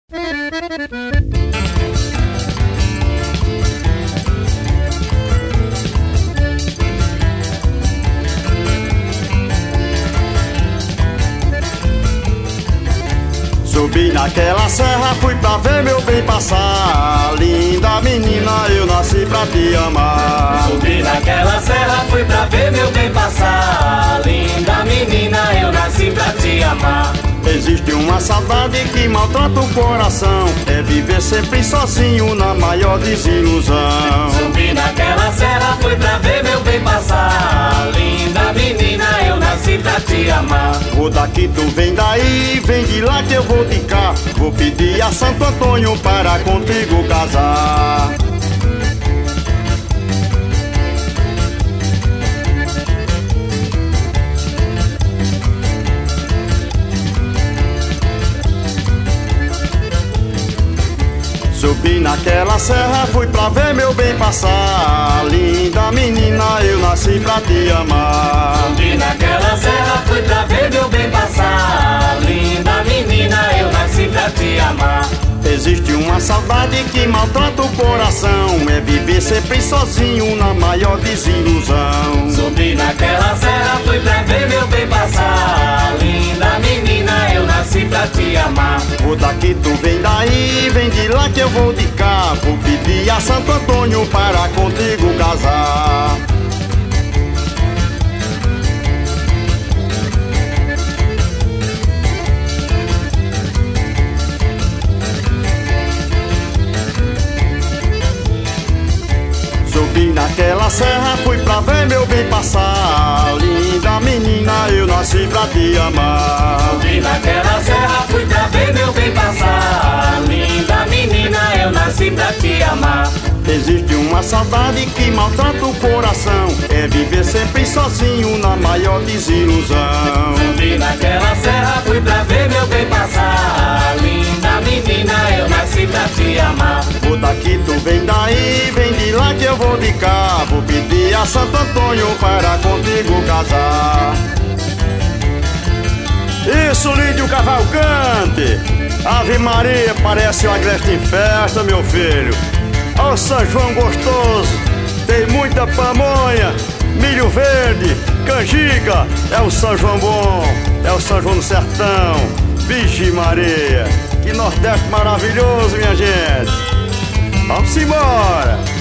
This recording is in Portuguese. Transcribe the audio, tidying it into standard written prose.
Subi naquela serra, fui pra ver meu bem passar. Linda menina, eu nasci pra te amar. Subi naquela serra, fui pra ver meu bem passar. Linda menina, eu nasci pra te amar. Existe uma saudade que maltrata o coração, é viver sempre sozinho na maior desilusão. Subi naquela serra, fui pra ver meu bem passar. Linda menina, eu nasci pra te amar. Vou daqui, tu vem daí, vem de lá que eu vou de cá. Vou pedir a Santo Antônio para contigo casar. Subi naquela serra, fui pra ver meu bem passar. Linda menina, eu nasci pra te amar. Subi naquela serra, fui pra ver meu bem passar. Linda menina, eu nasci pra te amar. Existe uma saudade que maltrata o coração, é viver sempre sozinho na maior desilusão. Subi naquela serra, fui pra ver meu bem passar. Linda menina, eu nasci pra te amar. Vou daqui, tu vem daí, vem de lá que eu vou de cá. Vou pedir a Santo Antônio para contigo casar. Subi naquela serra, fui pra ver meu bem passar. Linda menina, eu nasci pra te amar. Subi naquela serra, fui pra ver meu bem passar. Linda menina, eu nasci pra te amar. Existe uma saudade que maltrata o coração, é viver sempre sozinho na maior desilusão. Subi naquela serra, fui pra ver meu bem passar. Linda menina, eu nasci pra te amar. Vou daqui, tu vem daí, vem de lá que eu vou de cá. Vou pedir a Santo Antônio para contigo casar. Isso, Lídio Cavalcante! Ave Maria, parece uma agreste em festa, meu filho. Ó São João gostoso, tem muita pamonha, milho verde, canjica. É o São João bom, é o São João do Sertão. Vixe Maria, que Nordeste maravilhoso, minha gente. Vamos embora!